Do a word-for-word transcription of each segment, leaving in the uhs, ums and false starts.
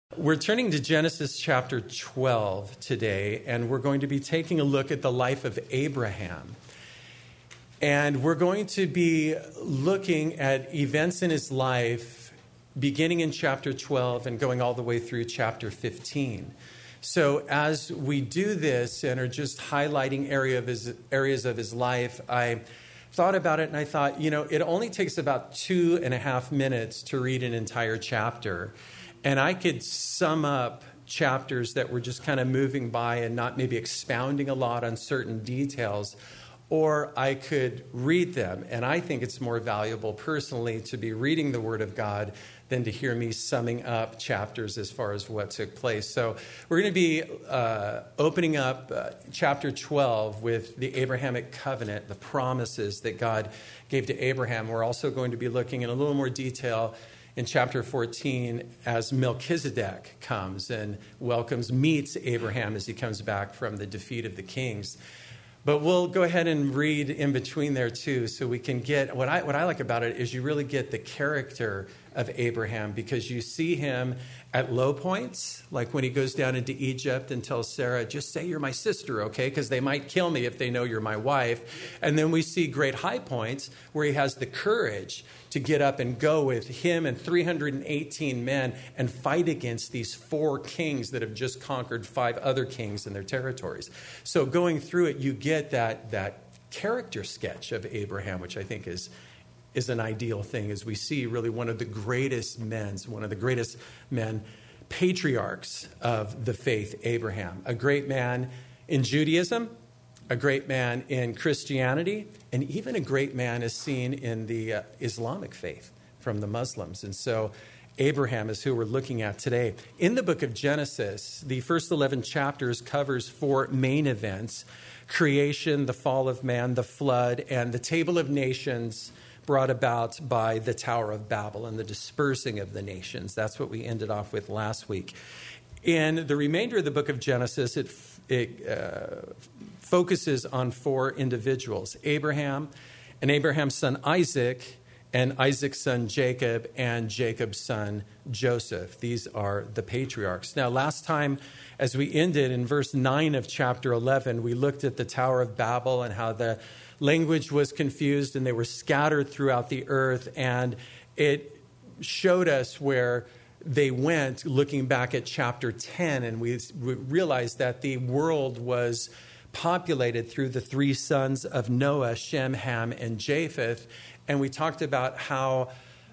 We're turning to Genesis chapter twelve today, and we're going to be taking a look at the life of Abraham. And we're going to be looking at events in his life beginning in chapter twelve and going all the way through chapter fifteen. So as we do this and are just highlighting area of his, areas of his life, I thought about it and I thought, you know, it only takes about two and a half minutes to read an entire chapter. And I could sum up chapters that were just kind of moving by and not maybe expounding a lot on certain details, or I could read them. And I think it's more valuable personally to be reading the Word of God than to hear me summing up chapters as far as what took place. So we're going to be uh, opening up uh, chapter twelve with the Abrahamic covenant, the promises that God gave to Abraham. We're also going to be looking in a little more detail in chapter fourteen, as Melchizedek comes and welcomes, meets Abraham as he comes back from the defeat of the kings. But we'll go ahead and read in between there too, so we can get, what I what I like about it is you really get the character of Abraham, because you see him at low points, like when he goes down into Egypt and tells Sarah, just say you're my sister, okay, because they might kill me if they know you're my wife. And then we see great high points where he has the courage to get up and go with him and three hundred eighteen men and fight against these four kings that have just conquered five other kings in their territories. So going through it, you get that that character sketch of Abraham, which I think is is an ideal thing, as we see really one of the greatest men, one of the greatest men, patriarchs of the faith, Abraham. A great man in Judaism, a great man in Christianity, and even a great man is seen in the uh, Islamic faith from the Muslims. And so Abraham is who we're looking at today. In the book of Genesis, the first eleven chapters covers four main events: creation, the fall of man, the flood, and the table of nations brought about by the Tower of Babel and the dispersing of the nations. That's what we ended off with last week. In the remainder of the book of Genesis, it, it uh, focuses on four individuals: Abraham, and Abraham's son Isaac, and Isaac's son Jacob, and Jacob's son Joseph. These are the patriarchs. Now, last time, as we ended in verse nine of chapter eleven, we looked at the Tower of Babel and how the language was confused and they were scattered throughout the earth. And it showed us where they went, looking back at chapter ten, and we realized that the world was populated through the three sons of Noah, Shem, Ham, and Japheth. And we talked about how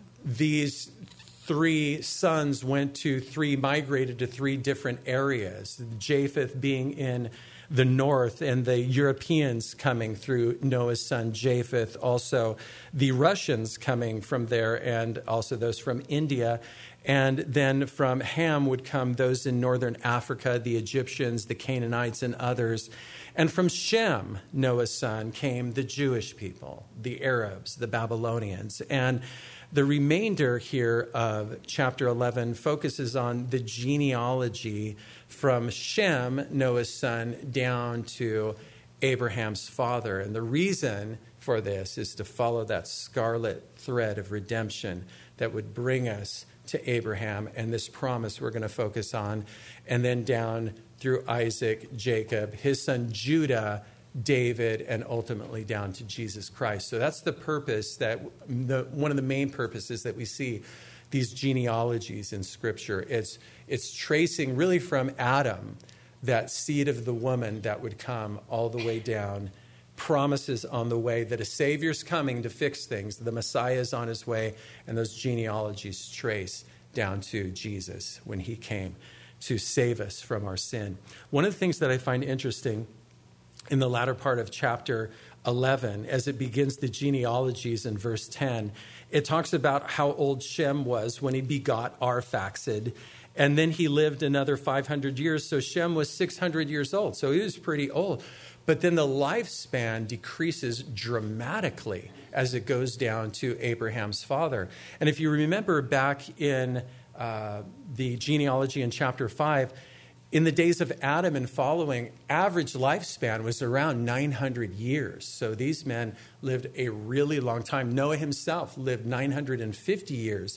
these three sons went to three, migrated to three different areas, Japheth being in the north, and the Europeans coming through Noah's son Japheth, also the Russians coming from there, and also those from India. And then from Ham would come those in northern Africa, the Egyptians, the Canaanites, and others. And from Shem, Noah's son, came the Jewish people, the Arabs, the Babylonians. And the remainder here of chapter eleven focuses on the genealogy from Shem, Noah's son, down to Abraham's father. And the reason for this is to follow that scarlet thread of redemption that would bring us to Abraham and this promise we're going to focus on, and then down through Isaac, Jacob, his son Judah, David, and ultimately down to Jesus Christ. So that's the purpose, that the, one of the main purposes that we see these genealogies in Scripture. It's, it's tracing really from Adam, that seed of the woman that would come all the way down, promises on the way that a Savior's coming to fix things, the Messiah is on his way, and those genealogies trace down to Jesus when he came to save us from our sin. One of the things that I find interesting in the latter part of chapter eleven, as it begins the genealogies in verse ten, it talks about how old Shem was when he begot Arphaxad, and then he lived another five hundred years, so Shem was six hundred years old, so he was pretty old. But then the lifespan decreases dramatically as it goes down to Abraham's father. And if you remember back in uh, the genealogy in chapter five, in the days of Adam and following, average lifespan was around nine hundred years. So these men lived a really long time. Noah himself lived nine hundred fifty years.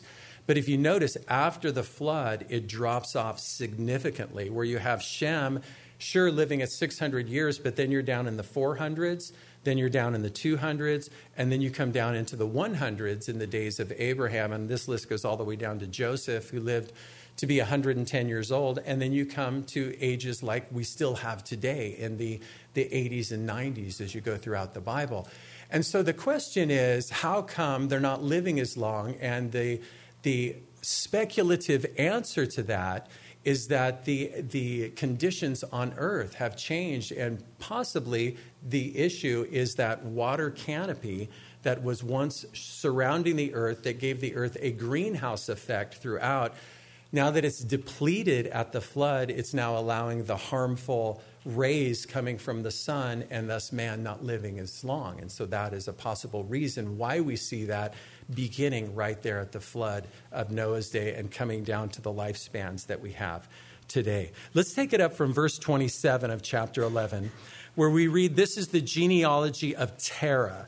But if you notice, after the flood, it drops off significantly, where you have Shem, sure, living at six hundred years, but then you're down in the four hundreds, then you're down in the two hundreds, and then you come down into the one hundreds in the days of Abraham. And this list goes all the way down to Joseph, who lived to be one hundred ten years old. And then you come to ages like we still have today in the, the eighties and nineties as you go throughout the Bible. And so the question is, how come they're not living as long? And the The speculative answer to that is that the, the conditions on earth have changed, and possibly the issue is that water canopy that was once surrounding the earth, that gave the earth a greenhouse effect throughout. Now that it's depleted at the flood, it's now allowing the harmful rays coming from the sun, and thus man not living as long. And so that is a possible reason why we see that beginning right there at the flood of Noah's day and coming down to the lifespans that we have today. Let's take it up from verse twenty-seven of chapter eleven, where we read, this is the genealogy of Terah.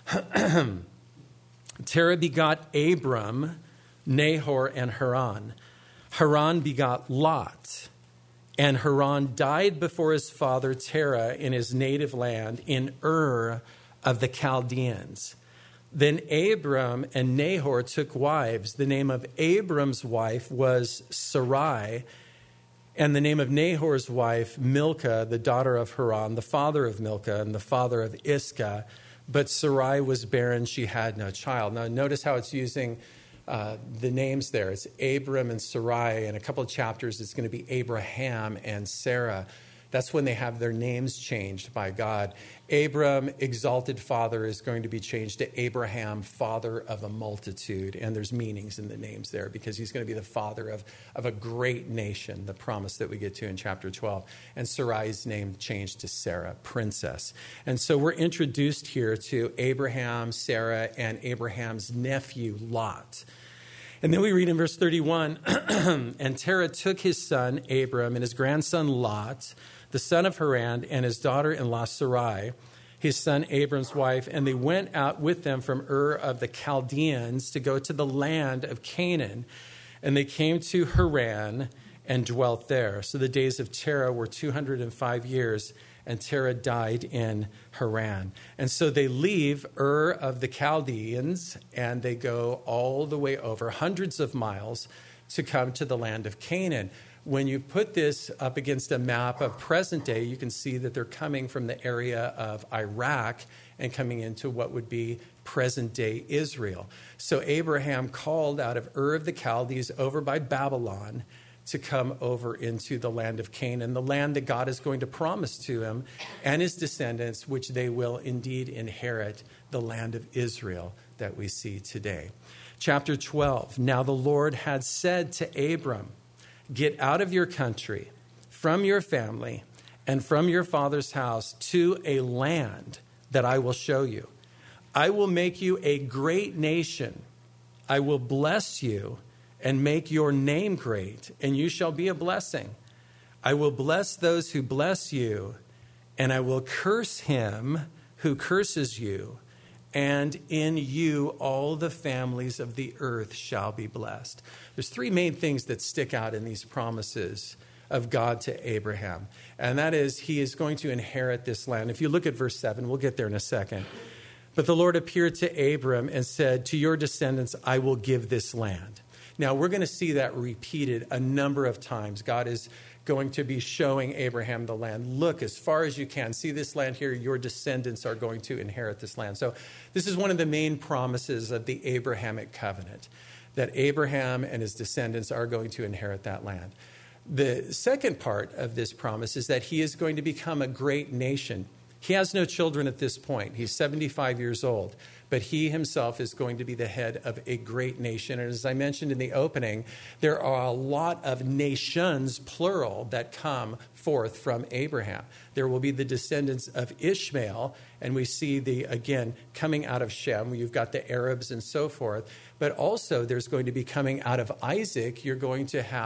Terah begot Abram, Nahor, and Haran. Haran begot Lot. And Haran died before his father Terah in his native land in Ur of the Chaldeans. Then Abram and Nahor took wives. The name of Abram's wife was Sarai, and the name of Nahor's wife, Milcah, the daughter of Haran, the father of Milcah and the father of Iscah. But Sarai was barren, she had no child. Now notice how it's using Uh, the names there. It's Abram and Sarai. In a couple of chapters, it's going to be Abraham and Sarah. That's when they have their names changed by God. Abram, exalted father, is going to be changed to Abraham, father of a multitude. And there's meanings in the names there because he's going to be the father of, of a great nation, the promise that we get to in chapter twelve. And Sarai's name changed to Sarah, princess. And so we're introduced here to Abraham, Sarah, and Abraham's nephew, Lot. And then we read in verse thirty-one, and Terah took his son Abram and his grandson Lot, the son of Haran, and his daughter-in-law Sarai, his son Abram's wife, and they went out with them from Ur of the Chaldeans to go to the land of Canaan. And they came to Haran and dwelt there. So the days of Terah were two hundred five years, and Terah died in Haran. And so they leave Ur of the Chaldeans, and they go all the way over hundreds of miles to come to the land of Canaan. When you put this up against a map of present day, you can see that they're coming from the area of Iraq and coming into what would be present day Israel. So Abraham called out of Ur of the Chaldees over by Babylon to come over into the land of Canaan, the land that God is going to promise to him and his descendants, which they will indeed inherit, the land of Israel that we see today. Chapter twelve, now the Lord had said to Abram, get out of your country, from your family, and from your father's house to a land that I will show you. I will make you a great nation. I will bless you and make your name great, and you shall be a blessing. I will bless those who bless you, and I will curse him who curses you, and in you all the families of the earth shall be blessed. There's three main things that stick out in these promises of God to Abraham, and that is he is going to inherit this land. If you look at verse seven, we'll get there in a second. But the Lord appeared to Abram and said, to your descendants I will give this land. Now, we're going to see that repeated a number of times. God is going to be showing Abraham the land. Look, as far as you can, see this land here. Your descendants are going to inherit this land. So this is one of the main promises of the Abrahamic covenant, that Abraham and his descendants are going to inherit that land. The second part of this promise is that he is going to become a great nation. He has no children at this point. He's seventy-five years old. But he himself is going to be the head of a great nation. And as I mentioned in the opening, there are a lot of nations, plural, that come forth from Abraham. There will be the descendants of Ishmael, and we see the, again, coming out of Shem. You've got the Arabs and so forth. But also there's going to be coming out of Isaac, you're going to have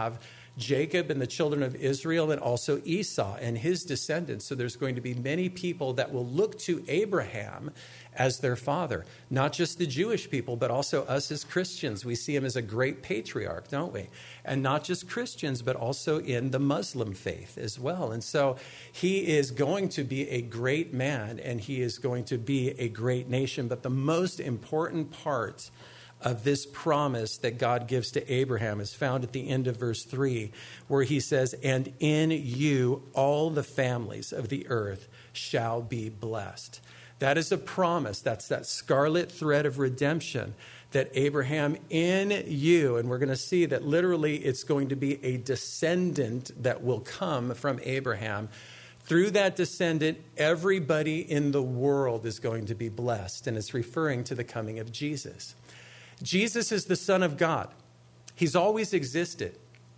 Jacob and the children of Israel, and also Esau and his descendants. So there's going to be many people that will look to Abraham as their father. Not just the Jewish people, but also us as Christians. We see him as a great patriarch, don't we? And not just Christians, but also in the Muslim faith as well. And so he is going to be a great man, and he is going to be a great nation. But the most important part of this promise that God gives to Abraham is found at the end of verse three, where he says, "And in you all the families of the earth shall be blessed." That is a promise. That's that scarlet thread of redemption, that Abraham, in you, and we're going to see that literally it's going to be a descendant that will come from Abraham. Through that descendant, everybody in the world is going to be blessed, and it's referring to the coming of Jesus. Jesus is the Son of God. He's always existed.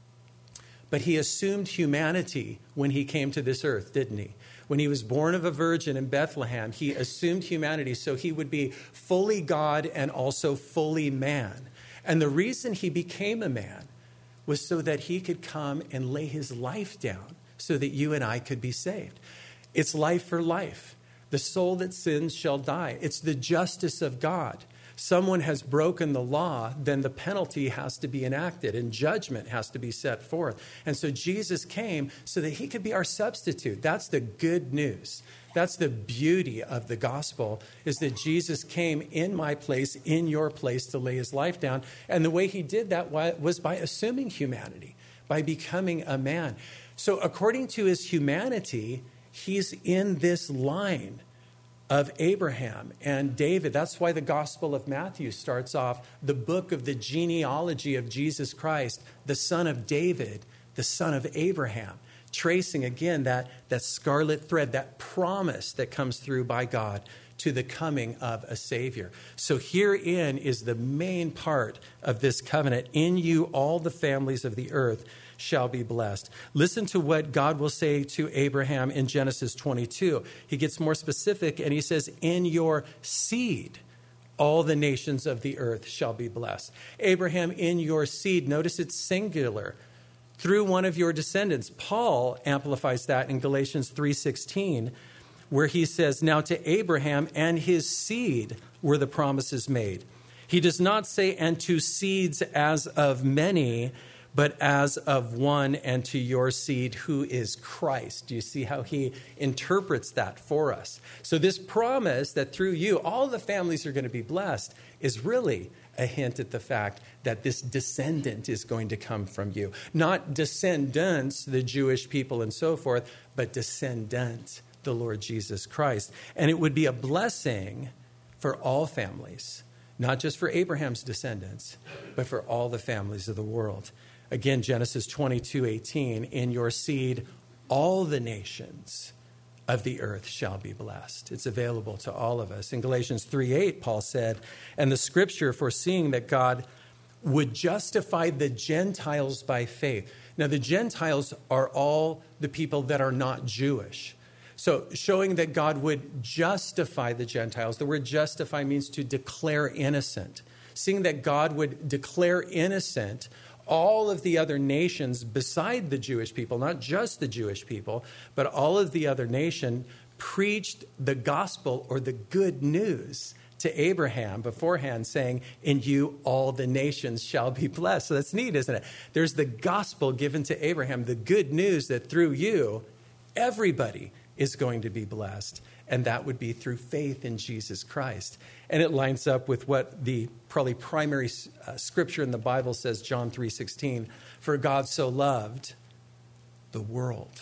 But he assumed humanity when he came to this earth, didn't he? When he was born of a virgin in Bethlehem, he assumed humanity so he would be fully God and also fully man. And the reason he became a man was so that he could come and lay his life down so that you and I could be saved. It's life for life. The soul that sins shall die. It's the justice of God. Someone has broken the law, then the penalty has to be enacted and judgment has to be set forth. And so Jesus came so that he could be our substitute. That's the good news. That's the beauty of the gospel, is that Jesus came in my place, in your place, to lay his life down. And the way he did that was by assuming humanity, by becoming a man. So according to his humanity, he's in this line of Abraham and David. That's why the Gospel of Matthew starts off the book of the genealogy of Jesus Christ, the son of David, the son of Abraham, tracing again that, that scarlet thread, that promise that comes through by God to the coming of a Savior. So herein is the main part of this covenant. In you all the families of the earth shall be blessed. Listen to what God will say to Abraham in Genesis twenty-two. He gets more specific and he says, in your seed, all the nations of the earth shall be blessed. Abraham, in your seed, notice it's singular, through one of your descendants. Paul amplifies that in Galatians three sixteen, where he says, now to Abraham and his seed were the promises made. He does not say, and to seeds as of many, but as of one, and to your seed, who is Christ. Do you see how he interprets that for us? So this promise that through you, all the families are going to be blessed is really a hint at the fact that this descendant is going to come from you. Not descendants, the Jewish people and so forth, but descendant, the Lord Jesus Christ. And it would be a blessing for all families, not just for Abraham's descendants, but for all the families of the world. Again, Genesis twenty-two eighteen, in your seed, all the nations of the earth shall be blessed. It's available to all of us. In Galatians three eight, Paul said, and the scripture foreseeing that God would justify the Gentiles by faith. Now, the Gentiles are all the people that are not Jewish. So showing that God would justify the Gentiles. The word justify means to declare innocent. Seeing that God would declare innocent all of the other nations beside the Jewish people, not just the Jewish people, but all of the other nation, preached the gospel or the good news to Abraham beforehand, saying, in you all the nations shall be blessed. So that's neat, isn't it? There's the gospel given to Abraham, the good news that through you, everybody is going to be blessed. And that would be through faith in Jesus Christ. And it lines up with what the probably primary uh, scripture in the Bible says, John three sixteen, for God so loved the world,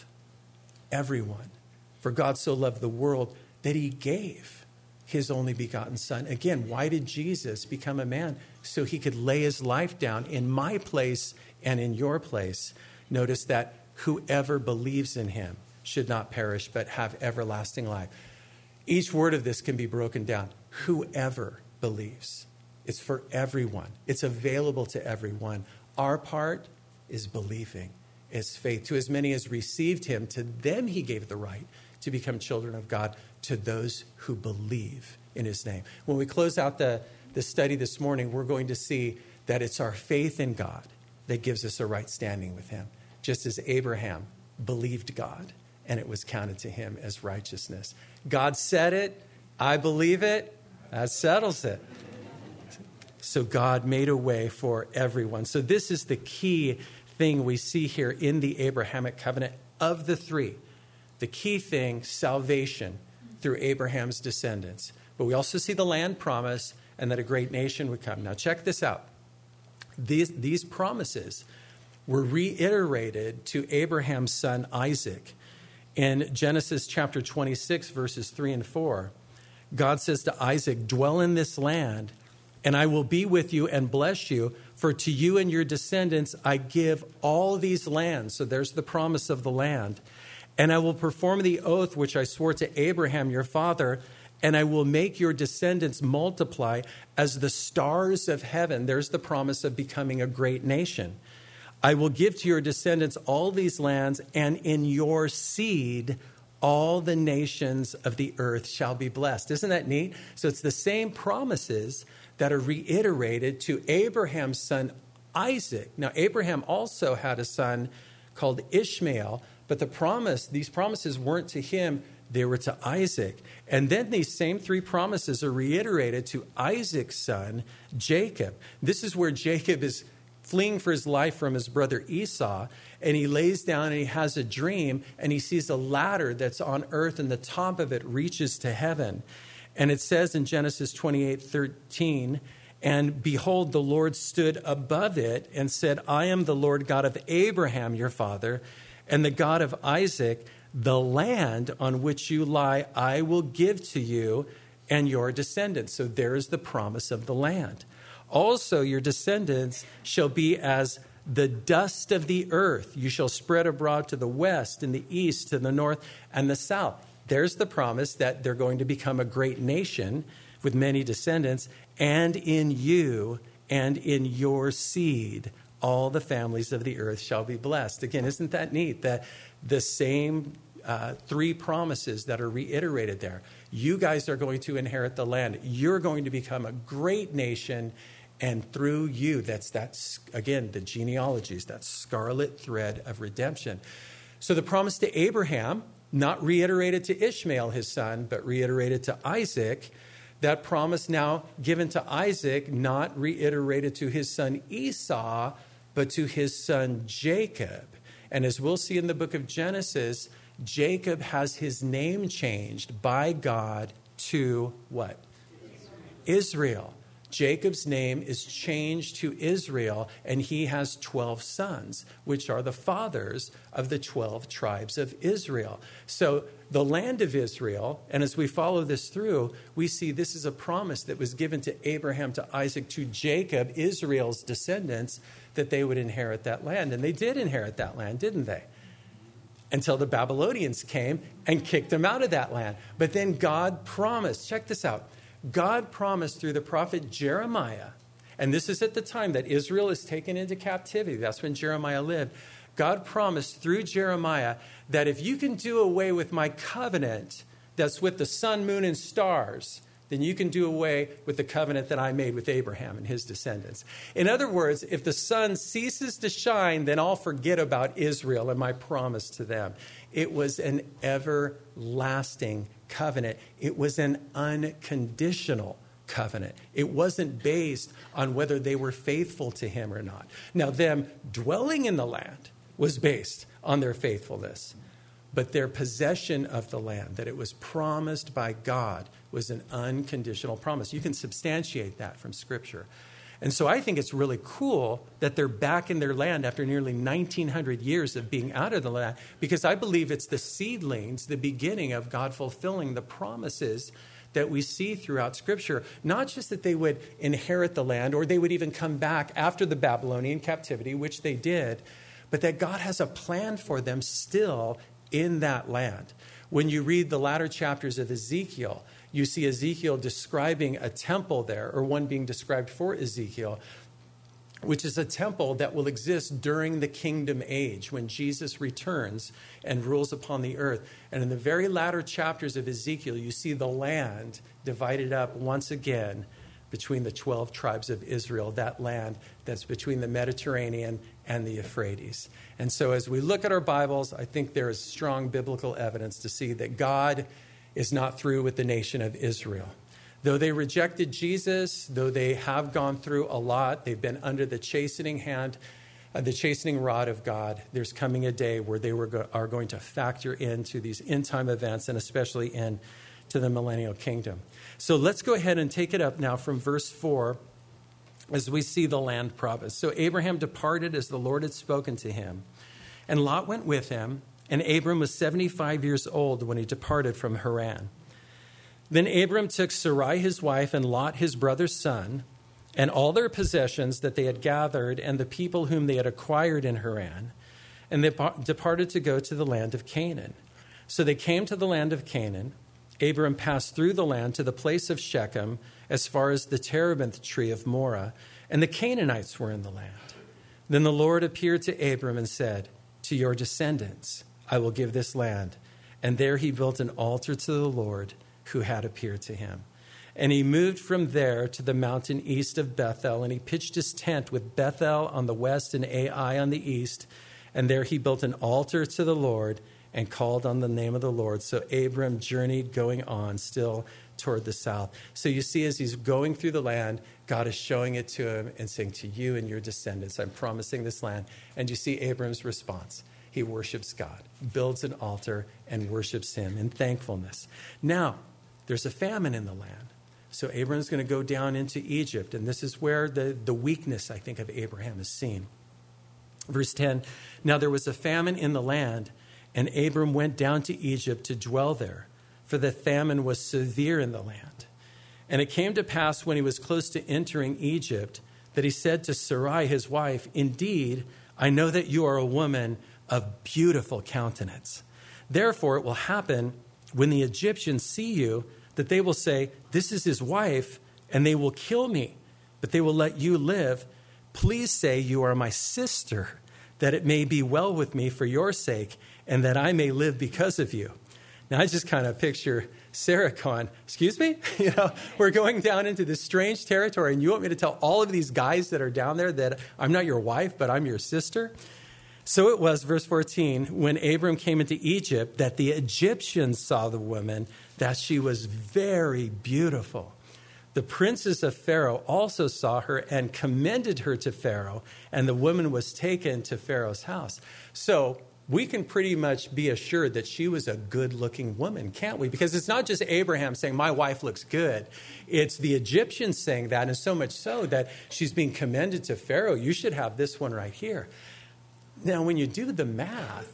everyone. For God so loved the world that he gave his only begotten son. Again, why did Jesus become a man? So he could lay his life down in my place and in your place. Notice that whoever believes in him should not perish, but have everlasting life. Each word of this can be broken down. Whoever believes. It's for everyone. It's available to everyone. Our part is believing. It's faith. To as many as received him, to them he gave the right to become children of God, to those who believe in his name. When we close out the, the study this morning, we're going to see that it's our faith in God that gives us a right standing with him. just as Abraham believed God, and it was counted to him as righteousness. God said it. I believe it. That settles it. So God made a way for everyone. So this is the key thing we see here in the Abrahamic covenant of the three. The key thing, salvation through Abraham's descendants. But we also see the land promise and that a great nation would come. Now check this out. These, these promises were reiterated to Abraham's son Isaac. In Genesis chapter twenty-six, verses three and four, God says to Isaac, dwell in this land, and I will be with you and bless you, for to you and your descendants I give all these lands. So there's the promise of the land. And I will perform the oath which I swore to Abraham your father, and I will make your descendants multiply as the stars of heaven. There's the promise of becoming a great nation. I will give to your descendants all these lands, and in your seed all the nations of the earth shall be blessed. Isn't that neat? So it's the same promises that are reiterated to Abraham's son Isaac. Now, Abraham also had a son called Ishmael, but the promise, these promises weren't to him, they were to Isaac. And then these same three promises are reiterated to Isaac's son, Jacob. This is where Jacob is fleeing for his life from his brother Esau, and he lays down and he has a dream, and he sees a ladder that's on earth, and the top of it reaches to heaven. And it says in Genesis twenty-eight thirteen, and behold, the Lord stood above it and said, I am the Lord God of Abraham, your father, and the God of Isaac. The land on which you lie, I will give to you and your descendants. So there is the promise of the land. Also, your descendants shall be as the dust of the earth. You shall spread abroad to the west and the east, to the north and the south. There's the promise that they're going to become a great nation with many descendants, and in you and in your seed, all the families of the earth shall be blessed. Again, isn't that neat that the same uh, three promises that are reiterated there? You guys are going to inherit the land. You're going to become a great nation. And through you, that's, that's again, the genealogies, that scarlet thread of redemption. So the promise to Abraham, not reiterated to Ishmael, his son, but reiterated to Isaac. That promise now given to Isaac, not reiterated to his son Esau, but to his son Jacob. And as we'll see in the book of Genesis, Jacob has his name changed by God to what? Israel. Jacob's name is changed to Israel, and he has twelve sons, which are the fathers of the twelve tribes of Israel. So the land of Israel, and as we follow this through, we see this is a promise that was given to Abraham, to Isaac, to Jacob, Israel's descendants, that they would inherit that land. And they did inherit that land, didn't they? Until the Babylonians came and kicked them out of that land. But then God promised, check this out, God promised through the prophet Jeremiah, and this is at the time that Israel is taken into captivity. That's when Jeremiah lived. God promised through Jeremiah that if you can do away with my covenant that's with the sun, moon, and stars, then you can do away with the covenant that I made with Abraham and his descendants. In other words, if the sun ceases to shine, then I'll forget about Israel and my promise to them. It was an everlasting covenant. It was an unconditional covenant. It wasn't based on whether they were faithful to him or not. Now, them dwelling in the land was based on their faithfulness, but their possession of the land, that it was promised by God, was an unconditional promise. You can substantiate that from Scripture. And so I think it's really cool that they're back in their land after nearly nineteen hundred years of being out of the land, because I believe it's the seedlings, the beginning of God fulfilling the promises that we see throughout Scripture. Not just that they would inherit the land, or they would even come back after the Babylonian captivity, which they did, but that God has a plan for them still in that land. When you read the latter chapters of Ezekiel, you see Ezekiel describing a temple there, or one being described for Ezekiel, which is a temple that will exist during the kingdom age when Jesus returns and rules upon the earth. And in the very latter chapters of Ezekiel, you see the land divided up once again between the twelve tribes of Israel, that land that's between the Mediterranean and the Euphrates. And so as we look at our Bibles, I think there is strong biblical evidence to see that God is not through with the nation of Israel. Though they rejected Jesus, though they have gone through a lot, they've been under the chastening hand, uh, the chastening rod of God, there's coming a day where they were go- are going to factor into these end-time events, and especially into the millennial kingdom. So let's go ahead and take it up now from verse four as we see the land promise. So Abraham departed as the Lord had spoken to him, and Lot went with him, and Abram was seventy-five years old when he departed from Haran. Then Abram took Sarai his wife and Lot his brother's son and all their possessions that they had gathered and the people whom they had acquired in Haran, and they departed to go to the land of Canaan. So they came to the land of Canaan. Abram passed through the land to the place of Shechem as far as the terebinth tree of Moreh, and the Canaanites were in the land. Then the Lord appeared to Abram and said, "To your descendants I will give this land." And there he built an altar to the Lord who had appeared to him. And he moved from there to the mountain east of Bethel, and he pitched his tent with Bethel on the west and Ai on the east. And there he built an altar to the Lord and called on the name of the Lord. So Abram journeyed going on still toward the south. So you see, as he's going through the land, God is showing it to him and saying, "To you and your descendants, I'm promising this land." And you see Abram's response. He worships God, builds an altar, and worships him in thankfulness. Now, there's a famine in the land. So Abram's going to go down into Egypt, and this is where the, the weakness, I think, of Abraham is seen. Verse ten, now there was a famine in the land, and Abram went down to Egypt to dwell there, for the famine was severe in the land. And it came to pass when he was close to entering Egypt that he said to Sarai, his wife, "Indeed, I know that you are a woman of beautiful countenance. Therefore it will happen when the Egyptians see you that they will say, 'This is his wife,' and they will kill me, but they will let you live. Please say you are my sister, that it may be well with me for your sake, and that I may live because of you." Now, I just kind of picture Sarah going, "Excuse me? You know, we're going down into this strange territory, and you want me to tell all of these guys that are down there that I'm not your wife, but I'm your sister?" So it was, verse fourteen, when Abram came into Egypt, that the Egyptians saw the woman, that she was very beautiful. The princes of Pharaoh also saw her and commended her to Pharaoh, and the woman was taken to Pharaoh's house. So we can pretty much be assured that she was a good-looking woman, can't we? Because it's not just Abraham saying, "My wife looks good." It's the Egyptians saying that, and so much so that she's being commended to Pharaoh. "You should have this one right here." Now, when you do the math,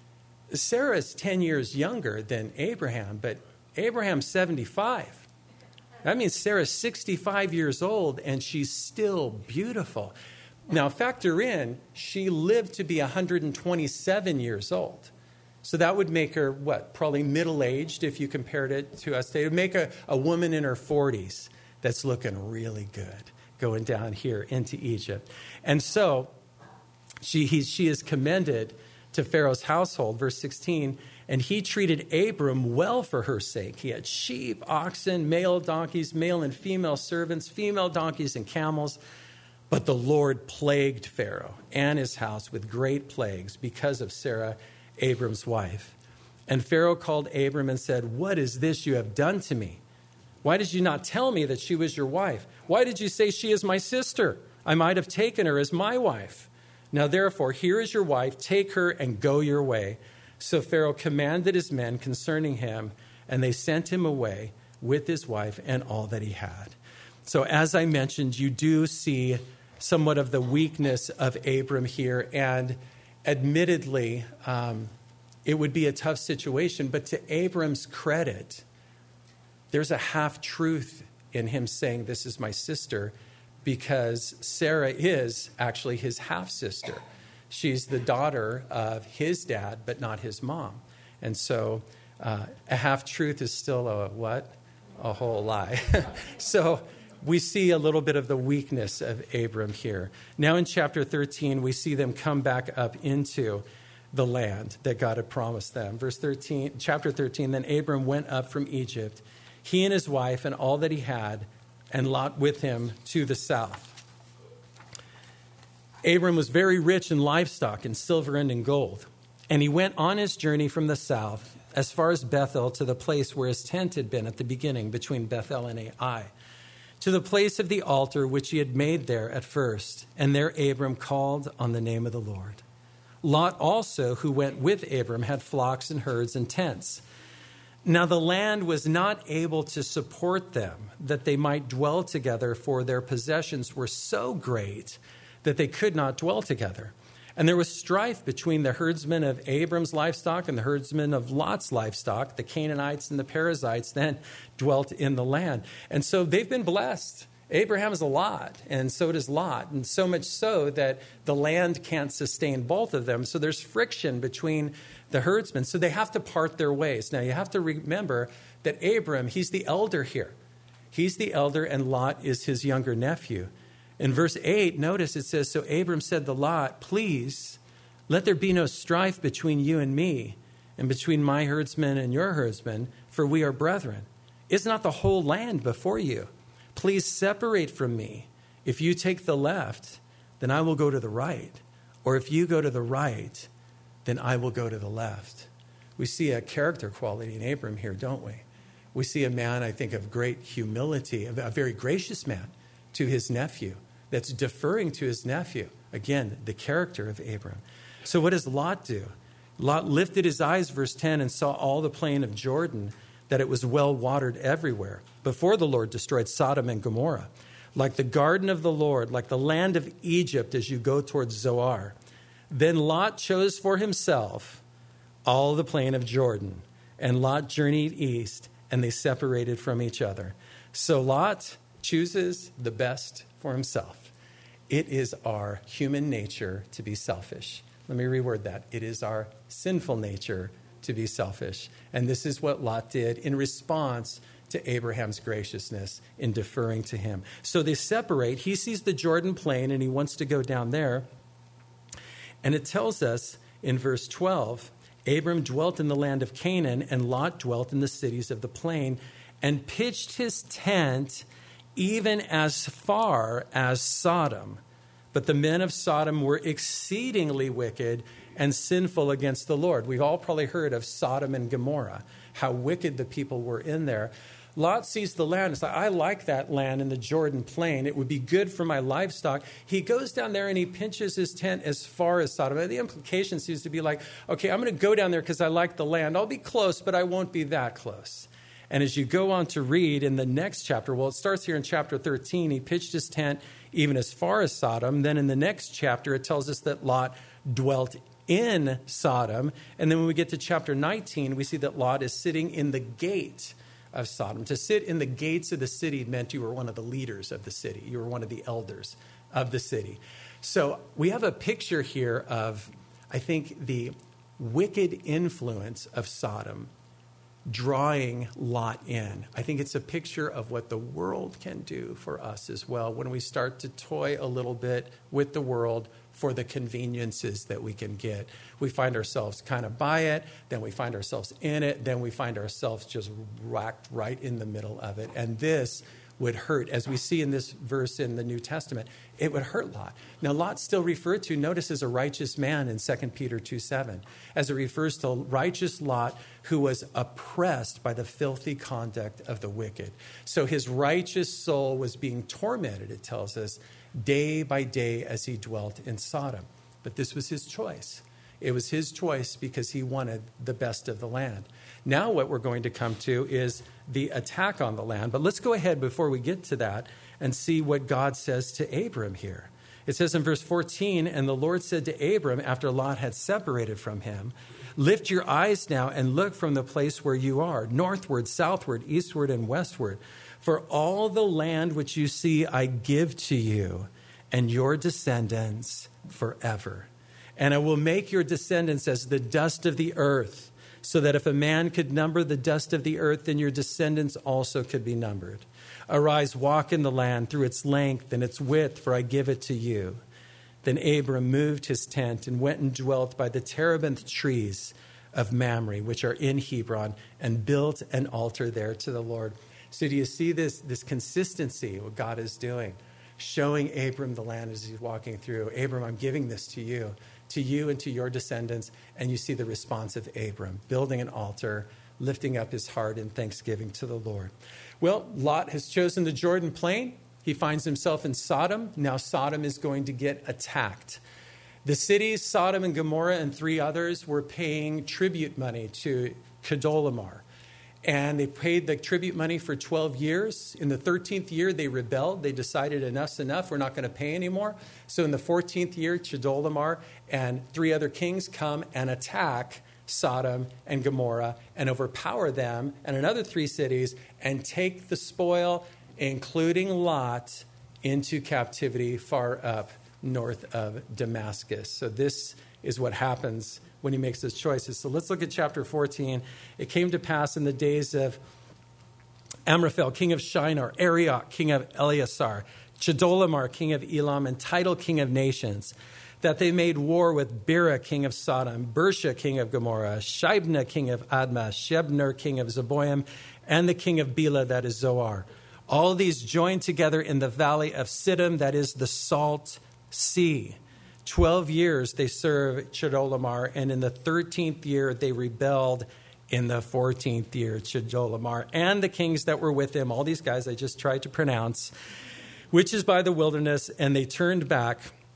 Sarah's ten years younger than Abraham, but Abraham's seventy-five. That means Sarah's sixty-five years old, and she's still beautiful. Now, factor in, she lived to be one hundred twenty-seven years old. So that would make her, what, probably middle-aged if you compared it to us. They would make a, a woman in her forties that's looking really good going down here into Egypt. And so she, he, she is commended to Pharaoh's household, verse sixteen, and he treated Abram well for her sake. He had sheep, oxen, male donkeys, male and female servants, female donkeys and camels. But the Lord plagued Pharaoh and his house with great plagues because of Sarah, Abram's wife. And Pharaoh called Abram and said, "What is this you have done to me? Why did you not tell me that she was your wife? Why did you say she is my sister? I might have taken her as my wife. Now, therefore, here is your wife. Take her and go your way." So Pharaoh commanded his men concerning him, and they sent him away with his wife and all that he had. So as I mentioned, you do see somewhat of the weakness of Abram here, and admittedly, um, it would be a tough situation, but to Abram's credit, there's a half-truth in him saying, "This is my sister," because Sarah is actually his half-sister. She's the daughter of his dad, but not his mom. And so uh, a half-truth is still a what? A whole lie. So we see a little bit of the weakness of Abram here. Now in chapter thirteen, we see them come back up into the land that God had promised them. Verse thirteen, chapter thirteen, then Abram went up from Egypt, he and his wife and all that he had, and Lot with him to the south. Abram was very rich in livestock, in silver and in gold. And he went on his journey from the south as far as Bethel, to the place where his tent had been at the beginning, between Bethel and Ai, to the place of the altar which he had made there at first. And there Abram called on the name of the Lord. Lot also, who went with Abram, had flocks and herds and tents. Now the land was not able to support them, that they might dwell together, for their possessions were so great that they could not dwell together. And there was strife between the herdsmen of Abram's livestock and the herdsmen of Lot's livestock. The Canaanites and the Perizzites then dwelt in the land. And so they've been blessed. Abraham is a Lot, and so does Lot, and so much so that the land can't sustain both of them. So there's friction between the herdsmen. So they have to part their ways. Now you have to remember that Abram, he's the elder here. He's the elder, and Lot is his younger nephew. In verse eight, notice it says, so Abram said to Lot, please, let there be no strife between you and me, and between my herdsmen and your herdsmen, for we are brethren. Is not the whole land before you? Please separate from me. If you take the left, then I will go to the right. Or if you go to the right, then I will go to the left. We see a character quality in Abram here, don't we? We see a man, I think, of great humility, a very gracious man to his nephew, that's deferring to his nephew. Again, the character of Abram. So what does Lot do? Lot lifted his eyes, verse ten, and saw all the plain of Jordan, that it was well watered everywhere, before the Lord destroyed Sodom and Gomorrah, like the garden of the Lord, like the land of Egypt as you go towards Zoar. Then Lot chose for himself all the plain of Jordan, and Lot journeyed east, and they separated from each other. So Lot chooses the best for himself. It is our human nature to be selfish. Let me reword that. It is our sinful nature to be selfish. And this is what Lot did in response to Abraham's graciousness in deferring to him. So they separate. He sees the Jordan plain and he wants to go down there. And it tells us in verse twelve, Abram dwelt in the land of Canaan, and Lot dwelt in the cities of the plain, and pitched his tent even as far as Sodom. But the men of Sodom were exceedingly wicked and sinful against the Lord. We've all probably heard of Sodom and Gomorrah, how wicked the people were in there. Lot sees the land. It's like, I like that land in the Jordan plain. It would be good for my livestock. He goes down there and he pinches his tent as far as Sodom. The implication seems to be like, okay, I'm going to go down there because I like the land. I'll be close, but I won't be that close. And as you go on to read in the next chapter, well, it starts here in chapter thirteen. He pitched his tent even as far as Sodom. Then in the next chapter, it tells us that Lot dwelt in Sodom. And then when we get to chapter nineteen, we see that Lot is sitting in the gate of Sodom. To sit in the gates of the city meant you were one of the leaders of the city. You were one of the elders of the city. So we have a picture here of, I think, the wicked influence of Sodom drawing Lot in. I think it's a picture of what the world can do for us as well when we start to toy a little bit with the world for the conveniences that we can get. We find ourselves kind of by it, then we find ourselves in it, then we find ourselves just racked right in the middle of it. And this would hurt. As we see in this verse in the New Testament, it would hurt Lot. Now, Lot's still referred to, notice, as a righteous man in Second Peter two seven, as it refers to righteous Lot who was oppressed by the filthy conduct of the wicked. So his righteous soul was being tormented, it tells us, day by day as he dwelt in Sodom. But this was his choice. It was his choice because he wanted the best of the land. Now what we're going to come to is the attack on the land. But let's go ahead before we get to that and see what God says to Abram here. It says in verse fourteen, and the Lord said to Abram after Lot had separated from him, lift your eyes now and look from the place where you are, northward, southward, eastward, and westward. For all the land which you see I give to you and your descendants forever. And I will make your descendants as the dust of the earth, so that if a man could number the dust of the earth, then your descendants also could be numbered. Arise, walk in the land through its length and its width, for I give it to you. Then Abram moved his tent and went and dwelt by the terebinth trees of Mamre, which are in Hebron, and built an altar there to the Lord. So do you see this, this consistency, what God is doing? showing Abram the land as he's walking through. Abram, I'm giving this to you, to you and to your descendants. And you see the response of Abram, building an altar, lifting up his heart in thanksgiving to the Lord. Well, Lot has chosen the Jordan Plain. He finds himself in Sodom. Now Sodom is going to get attacked. The cities, Sodom and Gomorrah and three others, were paying tribute money to Chedorlaomer. And they paid the tribute money for twelve years. In the thirteenth year, they rebelled. They decided enough's enough. We're not going to pay anymore. So in the fourteenth year, Chedorlaomer and three other kings come and attack Sodom and Gomorrah and overpower them and another three cities and take the spoil, including Lot, into captivity far up north of Damascus. So this is what happens when he makes his choices. So let's look at chapter fourteen. It came to pass in the days of Amraphel, king of Shinar, Arioch, king of Eleazar, Chedorlaomer, king of Elam, and Tidal, king of nations, that they made war with Bera, king of Sodom, Bersha, king of Gomorrah, Shibna, king of Admah, Shebner, king of Zeboim, and the king of Bela, that is Zoar. All these joined together in the valley of Siddim, that is the Salt Sea. Twelve years they served Chedorlaomer, and in the thirteenth year they rebelled. In the fourteenth year, Chedorlaomer and the kings that were with him, all these guys I just tried to pronounce, which is by the wilderness, and they turned back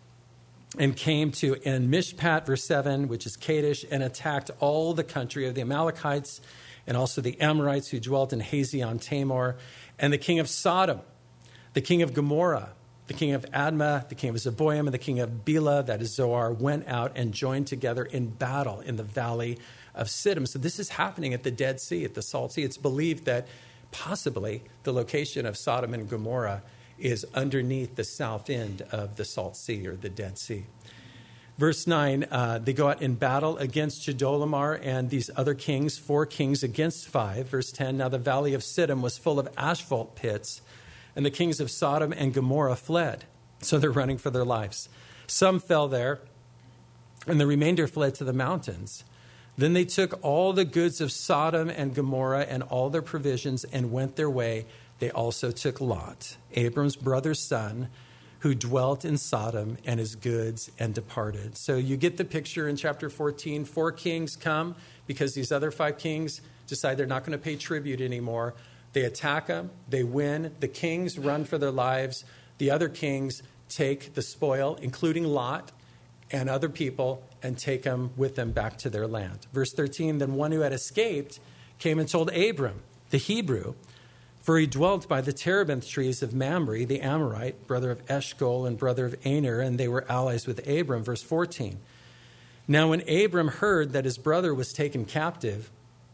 and came to En Mishpat, verse seven, which is Kadesh, and attacked all the country of the Amalekites and also the Amorites who dwelt in Hazion Tamar, and the king of Sodom, the king of Gomorrah, the king of Admah, the king of Zeboim, and the king of Bela, that is Zoar, went out and joined together in battle in the valley of Siddim. So this is happening at the Dead Sea, at the Salt Sea. It's believed that possibly the location of Sodom and Gomorrah is underneath the south end of the Salt Sea or the Dead Sea. Verse nine, uh, they go out in battle against Chedorlaomer and these other kings, four kings against five. Verse ten, now the valley of Siddim was full of asphalt pits, and the kings of Sodom and Gomorrah fled. So they're running for their lives. Some fell there, and the remainder fled to the mountains. Then they took all the goods of Sodom and Gomorrah and all their provisions and went their way. They also took Lot, Abram's brother's son, who dwelt in Sodom, and his goods, and departed. So you get the picture in chapter fourteen. Four kings come because these other five kings decide they're not going to pay tribute anymore. They attack them. They win. The kings run for their lives. The other kings take the spoil, including Lot and other people, and take them with them back to their land. Verse thirteen, then one who had escaped came and told Abram, the Hebrew, for he dwelt by the terebinth trees of Mamre, the Amorite, brother of Eshcol and brother of Aner, and they were allies with Abram. Verse fourteen, now when Abram heard that his brother was taken captive,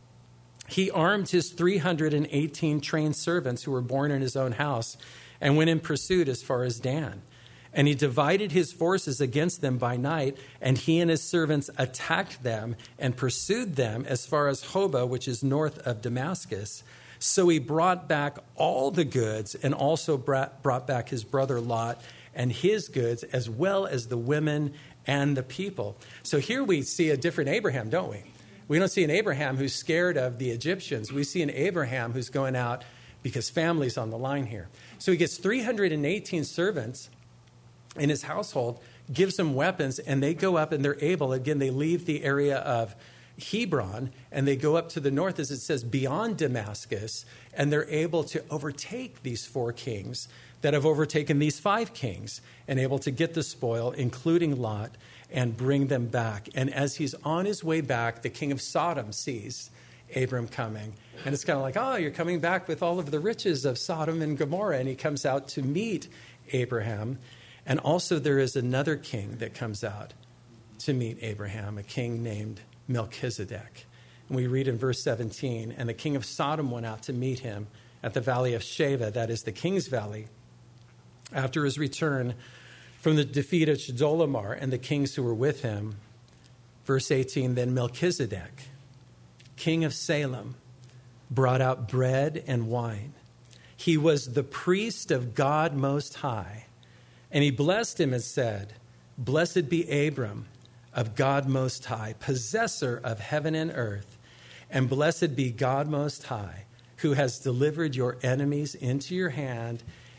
he armed his three hundred eighteen trained servants who were born in his own house and went in pursuit as far as Dan. And he divided his forces against them by night, and he and his servants attacked them and pursued them as far as Hobah, which is north of Damascus. So he brought back all the goods and also brought back his brother Lot and his goods, as well as the women and the people. So here we see a different Abraham, don't we? We don't see an Abraham who's scared of the Egyptians. We see an Abraham who's going out because family's on the line here. So he gets three hundred eighteen servants in his household, gives them weapons, and they go up and they're able, again, they leave the area of Hebron and they go up to the north, as it says, beyond Damascus, and they're able to overtake these four kings that have overtaken these five kings and able to get the spoil, including Lot, and bring them back. And as he's on his way back, the king of Sodom sees Abram coming. And it's kind of like, oh, you're coming back with all of the riches of Sodom and Gomorrah. And he comes out to meet Abraham. And also there is another king that comes out to meet Abraham, a king named Melchizedek. And we read in verse seventeen, and the king of Sodom went out to meet him at the valley of Sheva, that is the king's valley, after his return from the defeat of Chedorlaomer and the kings who were with him. Verse eighteen, then Melchizedek, king of Salem, brought out bread and wine. He was the priest of God Most High. And he blessed him and said, blessed be Abram of God Most High, possessor of heaven and earth. And blessed be God Most High, who has delivered your enemies into your hand.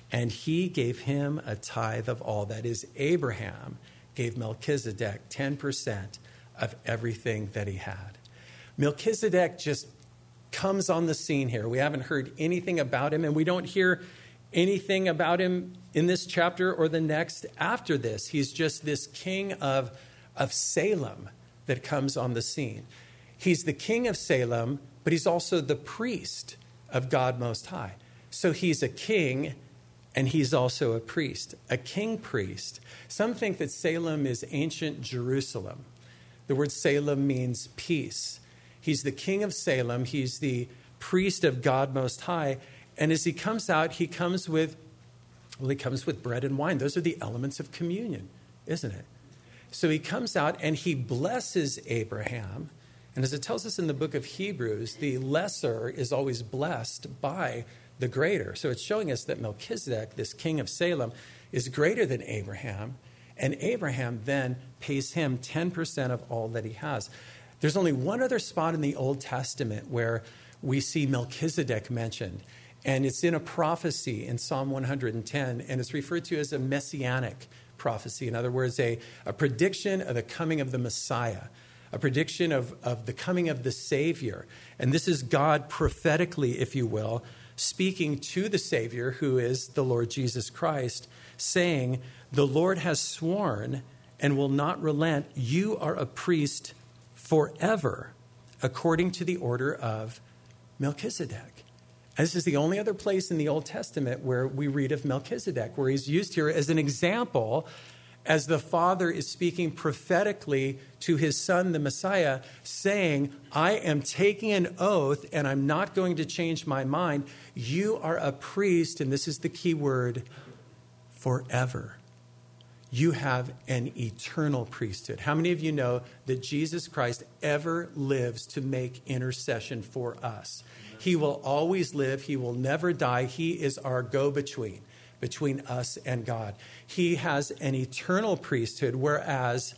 and he gave him a tithe of all. That is, Abraham gave Melchizedek ten percent of everything that he had. Melchizedek just comes on the scene here. We haven't heard anything about him, and we don't hear anything about him in this chapter or the next after this. He's just this king of, of Salem that comes on the scene. He's the king of Salem, but he's also the priest of God Most High. So he's a king, and he's also a priest, a king priest. Some think that Salem is ancient Jerusalem. The word Salem means peace. He's the king of Salem. He's the priest of God Most High. And as he comes out, he comes with, well, he comes with bread and wine. Those are the elements of communion, isn't it? So he comes out and he blesses Abraham. And as it tells us in the book of Hebrews, the lesser is always blessed by the greater. So it's showing us that Melchizedek, this king of Salem, is greater than Abraham. And Abraham then pays him ten percent of all that he has. There's only one other spot in the Old Testament where we see Melchizedek mentioned. And it's in a prophecy in Psalm one hundred ten. And it's referred to as a messianic prophecy. In other words, a, a prediction of the coming of the Messiah. A prediction of, of the coming of the Savior. And this is God prophetically, if you will, speaking to the Savior, who is the Lord Jesus Christ, saying, "The Lord has sworn and will not relent. You are a priest forever, according to the order of Melchizedek." And this is the only other place in the Old Testament where we read of Melchizedek, where he's used here as an example as the Father is speaking prophetically to his Son, the Messiah, saying, "I am taking an oath and I'm not going to change my mind. You are a priest," and this is the key word, "forever." You have an eternal priesthood. How many of you know that Jesus Christ ever lives to make intercession for us? He will always live. He will never die. He is our go-between, between us and God. He has an eternal priesthood, whereas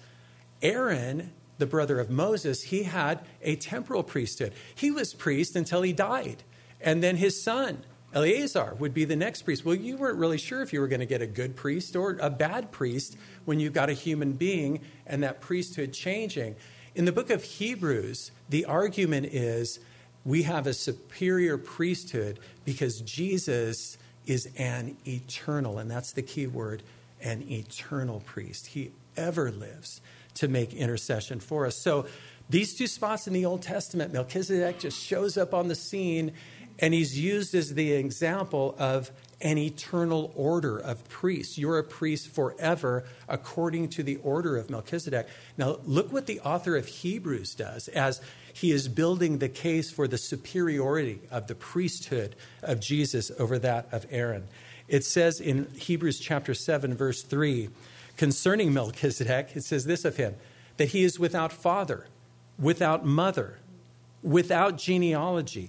Aaron, the brother of Moses, he had a temporal priesthood. He was priest until he died. And then his son, Eleazar, would be the next priest. Well, you weren't really sure if you were going to get a good priest or a bad priest when you got a human being and that priesthood changing. In the book of Hebrews, the argument is we have a superior priesthood because Jesus is an eternal, and that's the key word, an eternal priest. He ever lives to make intercession for us. So these two spots in the Old Testament, Melchizedek just shows up on the scene, and he's used as the example of an eternal order of priests. You're a priest forever according to the order of Melchizedek. Now, look what the author of Hebrews does as he is building the case for the superiority of the priesthood of Jesus over that of Aaron. It says in Hebrews chapter seven, verse three, concerning Melchizedek, it says this of him, that he is without father, without mother, without genealogy,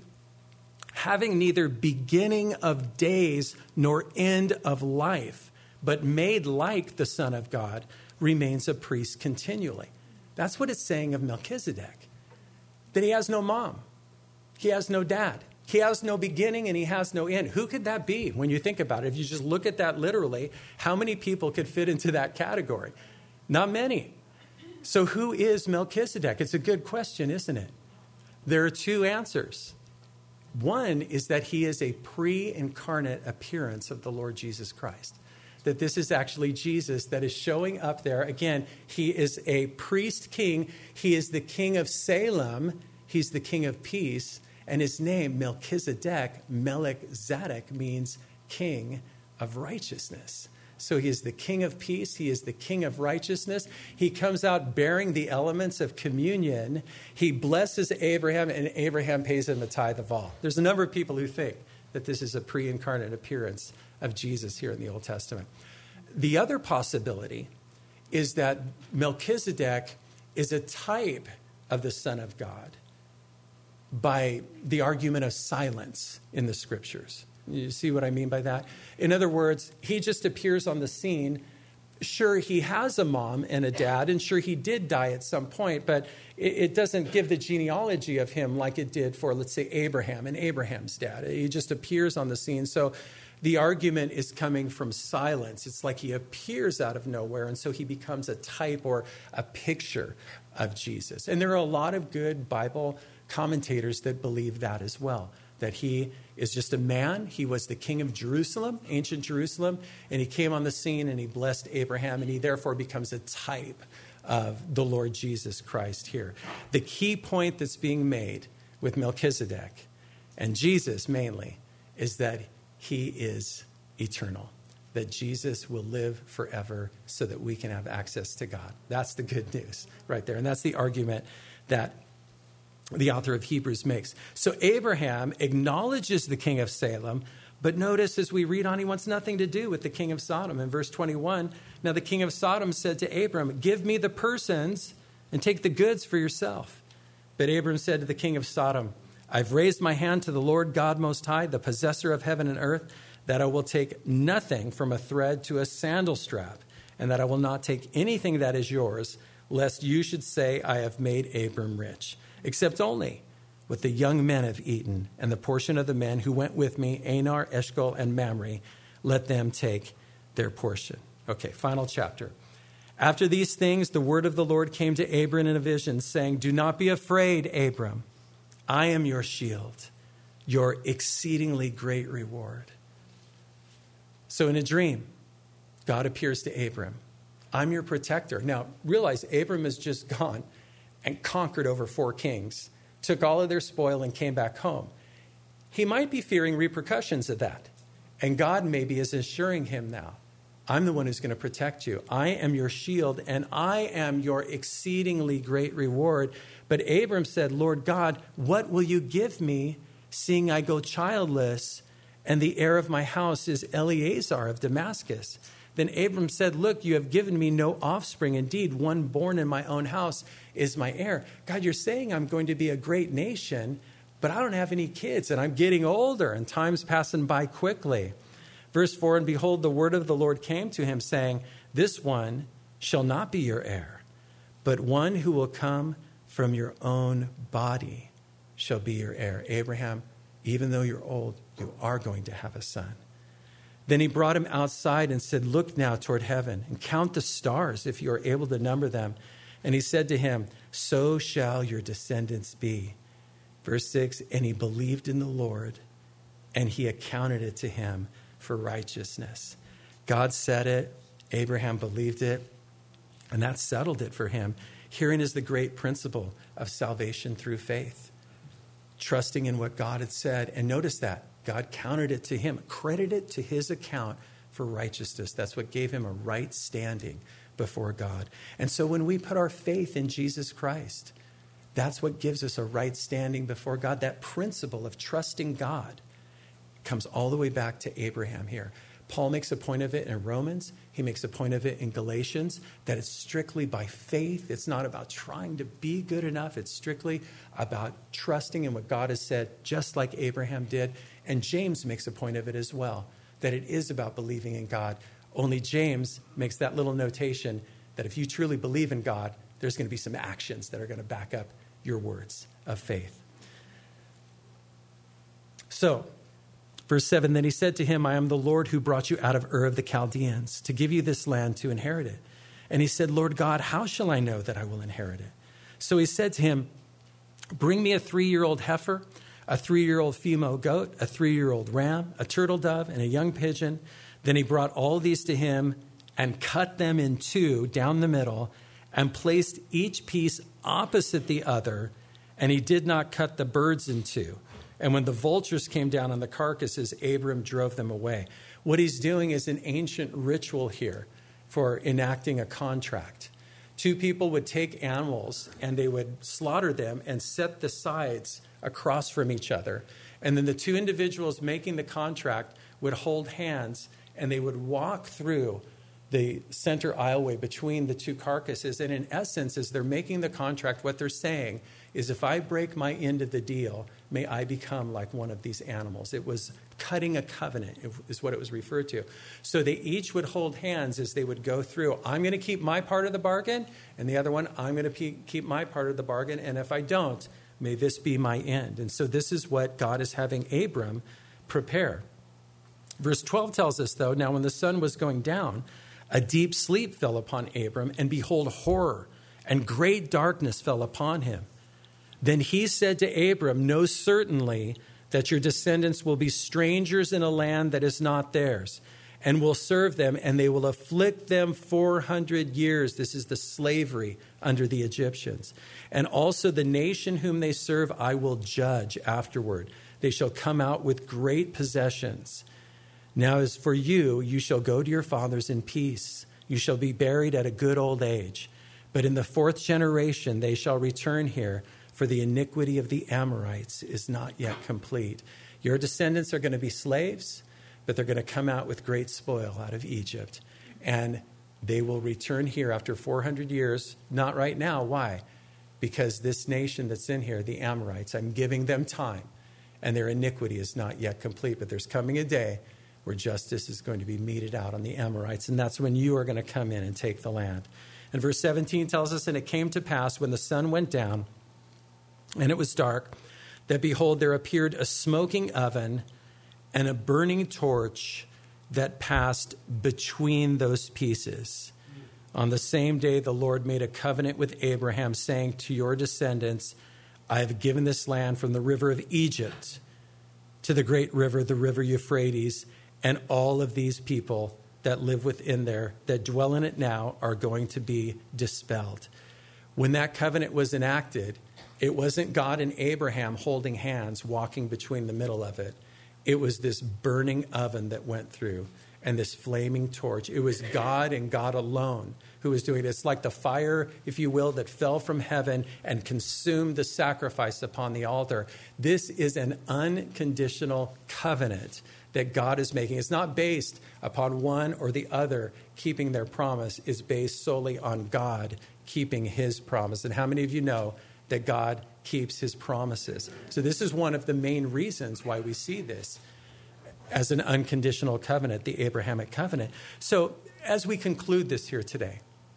having neither beginning of days nor end of life, but made like the Son of God, remains a priest continually. That's what it's saying of Melchizedek. That he has no mom. He has no dad. He has no beginning and he has no end. Who could that be when you think about it? If you just look at that literally, how many people could fit into that category? Not many. So who is Melchizedek? It's a good question, isn't it? There are two answers. One is that he is a pre-incarnate appearance of the Lord Jesus Christ. That this is actually Jesus that is showing up there. Again, he is a priest king. He is the king of Salem. He's the king of peace. And his name, Melchizedek, Melech-Zadek, means king of righteousness. So he is the king of peace. He is the king of righteousness. He comes out bearing the elements of communion. He blesses Abraham, and Abraham pays him a tithe of all. There's a number of people who think that this is a pre-incarnate appearance of Jesus here in the Old Testament. The other possibility is that Melchizedek is a type of the Son of God by the argument of silence in the Scriptures. You see what I mean by that? In other words, he just appears on the scene. Sure, he has a mom and a dad, and sure, he did die at some point, but it, it doesn't give the genealogy of him like it did for, let's say, Abraham and Abraham's dad. He just appears on the scene. So The argument is coming from silence. It's like he appears out of nowhere, and so he becomes a type or a picture of Jesus. And there are a lot of good Bible commentators that believe that as well, that he is just a man. He was the king of Jerusalem, ancient Jerusalem, and he came on the scene and he blessed Abraham, and he therefore becomes a type of the Lord Jesus Christ here. The key point that's being made with Melchizedek and Jesus mainly is that he is eternal, that Jesus will live forever so that we can have access to God. That's the good news right there. And that's the argument that the author of Hebrews makes. So Abraham acknowledges the king of Salem, but notice as we read on, he wants nothing to do with the king of Sodom. In verse twenty-one, now the king of Sodom said to Abram, give me the persons and take the goods for yourself. But Abram said to the king of Sodom, I've raised my hand to the Lord God Most High, the possessor of heaven and earth, that I will take nothing from a thread to a sandal strap, and that I will not take anything that is yours, lest you should say, I have made Abram rich, except only with the young men of Eden and the portion of the men who went with me, Anar, Eshcol, and Mamre, let them take their portion. Okay, final chapter. After these things, the word of the Lord came to Abram in a vision, saying, do not be afraid, Abram. I am your shield, your exceedingly great reward. So in a dream, God appears to Abram. I'm your protector. Now, realize Abram has just gone and conquered over four kings, took all of their spoil and came back home. He might be fearing repercussions of that. And God maybe is assuring him now, I'm the one who's going to protect you. I am your shield, and I am your exceedingly great reward. But Abram said, Lord God, what will you give me, seeing I go childless, and the heir of my house is Eleazar of Damascus? Then Abram said, look, you have given me no offspring. Indeed, one born in my own house is my heir. God, you're saying I'm going to be a great nation, but I don't have any kids, and I'm getting older, and time's passing by quickly. Verse four, and behold, the word of the Lord came to him, saying, this one shall not be your heir, but one who will come from your own body shall be your heir. Abraham, even though you're old, you are going to have a son. Then he brought him outside and said, look now toward heaven and count the stars if you are able to number them. And he said to him, so shall your descendants be. Verse six, and he believed in the Lord, and he accounted it to him for righteousness. God said it, Abraham believed it, and that settled it for him. Herein is the great principle of salvation through faith. Trusting in what God had said. And notice that. God counted it to him, credited it to his account for righteousness. That's what gave him a right standing before God. And so when we put our faith in Jesus Christ, that's what gives us a right standing before God. That principle of trusting God comes all the way back to Abraham here. Paul makes a point of it in Romans. He makes a point of it in Galatians, that it's strictly by faith. It's not about trying to be good enough. It's strictly about trusting in what God has said, just like Abraham did. And James makes a point of it as well, that it is about believing in God. Only James makes that little notation that if you truly believe in God, there's going to be some actions that are going to back up your words of faith. So, verse seven, then he said to him, I am the Lord who brought you out of Ur of the Chaldeans to give you this land to inherit it. And he said, Lord God, how shall I know that I will inherit it? So he said to him, bring me a three-year-old heifer, a three-year-old female goat, a three-year-old ram, a turtle dove, and a young pigeon. Then he brought all these to him and cut them in two down the middle and placed each piece opposite the other. And he did not cut the birds in two. And when the vultures came down on the carcasses, Abram drove them away. What he's doing is an ancient ritual here for enacting a contract. Two people would take animals and they would slaughter them and set the sides across from each other. And then the two individuals making the contract would hold hands and they would walk through the center aisleway between the two carcasses. And in essence, as they're making the contract, what they're saying is, if I break my end of the deal, may I become like one of these animals. It was cutting a covenant, is what it was referred to. So they each would hold hands as they would go through. I'm going to keep my part of the bargain, and the other one, I'm going to keep my part of the bargain, and if I don't, may this be my end. And so this is what God is having Abram prepare. Verse twelve tells us, though, now when the sun was going down, a deep sleep fell upon Abram, and behold, horror and great darkness fell upon him. Then he said to Abram, know certainly that your descendants will be strangers in a land that is not theirs, and will serve them, and they will afflict them four hundred years. This is the slavery under the Egyptians. And also the nation whom they serve I will judge afterward. They shall come out with great possessions. Now as for you, you shall go to your fathers in peace. You shall be buried at a good old age. But in the fourth generation they shall return here, for the iniquity of the Amorites is not yet complete. Your descendants are going to be slaves, but they're going to come out with great spoil out of Egypt. And they will return here after four hundred years. Not right now. Why? Because this nation that's in here, the Amorites, I'm giving them time, and their iniquity is not yet complete. But there's coming a day where justice is going to be meted out on the Amorites, and that's when you are going to come in and take the land. And verse seventeen tells us, and it came to pass when the sun went down, and it was dark, that behold, there appeared a smoking oven and a burning torch that passed between those pieces. On the same day, the Lord made a covenant with Abraham, saying, to your descendants, I have given this land from the river of Egypt to the great river, the river Euphrates, and all of these people that live within there, that dwell in it now, are going to be dispelled. When that covenant was enacted, it wasn't God and Abraham holding hands, walking between the middle of it. It was this burning oven that went through and this flaming torch. It was God and God alone who was doing it. It's like the fire, if you will, that fell from heaven and consumed the sacrifice upon the altar. This is an unconditional covenant that God is making. It's not based upon one or the other keeping their promise. It's based solely on God keeping his promise. And how many of you know that God keeps his promises? So this is one of the main reasons why we see this as an unconditional covenant, the Abrahamic covenant. So as we conclude this here today,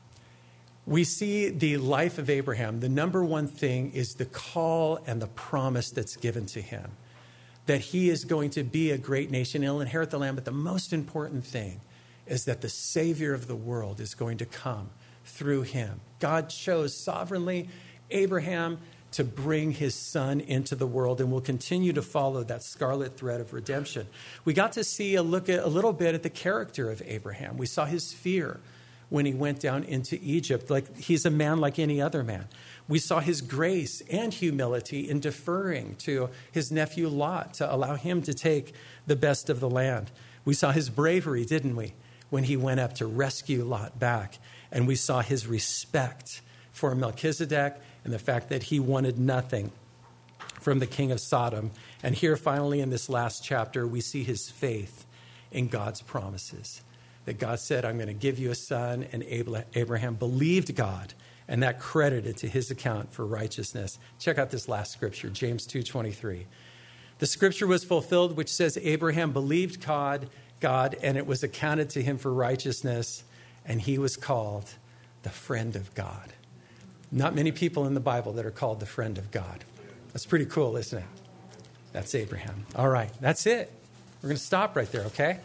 we see the life of Abraham. The number one thing is the call and the promise that's given to him, that he is going to be a great nation. He'll inherit the land. But the most important thing is that the Savior of the world is going to come through him. God chose sovereignly Abraham to bring his son into the world, and will continue to follow that scarlet thread of redemption. We got to see a look at a little bit at the character of Abraham. We saw his fear when he went down into Egypt. Like he's a man like any other man. We saw his grace and humility in deferring to his nephew Lot to allow him to take the best of the land. We saw his bravery, didn't we, when he went up to rescue Lot back. And we saw his respect for Melchizedek and the fact that he wanted nothing from the king of Sodom. And here finally in this last chapter, we see his faith in God's promises. That God said, I'm going to give you a son, and Abraham believed God, and that credited to his account for righteousness. Check out this last scripture, James two twenty-three. The scripture was fulfilled, which says, Abraham believed God, God, and it was accounted to him for righteousness, and he was called the friend of God. Not many people in the Bible that are called the friend of God. That's pretty cool, isn't it? That's Abraham. All right, that's it. We're going to stop right there, okay?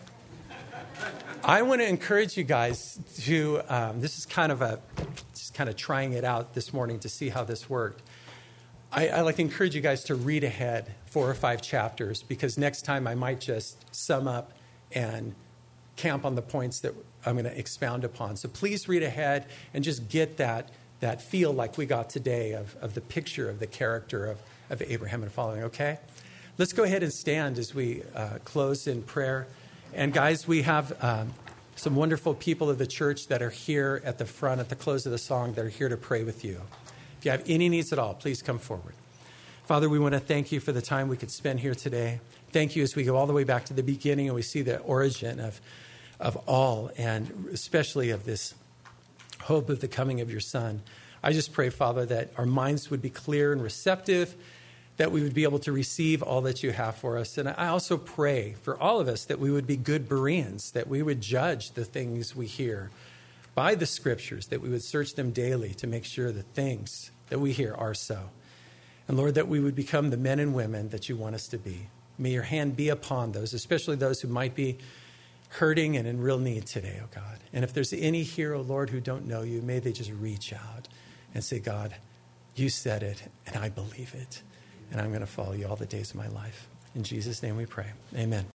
I want to encourage you guys to, um, this is kind of a, just kind of trying it out this morning to see how this worked. I, I like to encourage you guys to read ahead four or five chapters, because next time I might just sum up and camp on the points that I'm going to expound upon. So please read ahead and just get that that feel like we got today of, of the picture of the character of, of Abraham and following, okay? Let's go ahead and stand as we uh, close in prayer. And guys, we have um, some wonderful people of the church that are here at the front at the close of the song that are here to pray with you. If you have any needs at all, please come forward. Father, we want to thank you for the time we could spend here today. Thank you as we go all the way back to the beginning and we see the origin of, of all, and especially of this hope of the coming of your Son. I just pray, Father, that our minds would be clear and receptive, that we would be able to receive all that you have for us. And I also pray for all of us that we would be good Bereans, that we would judge the things we hear by the scriptures, that we would search them daily to make sure the things that we hear are so. And Lord, that we would become the men and women that you want us to be. May your hand be upon those, especially those who might be hurting and in real need today, oh God. And if there's any here, oh Lord, who don't know you, may they just reach out and say, God, you said it, and I believe it. And I'm going to follow you all the days of my life. In Jesus' name we pray. Amen.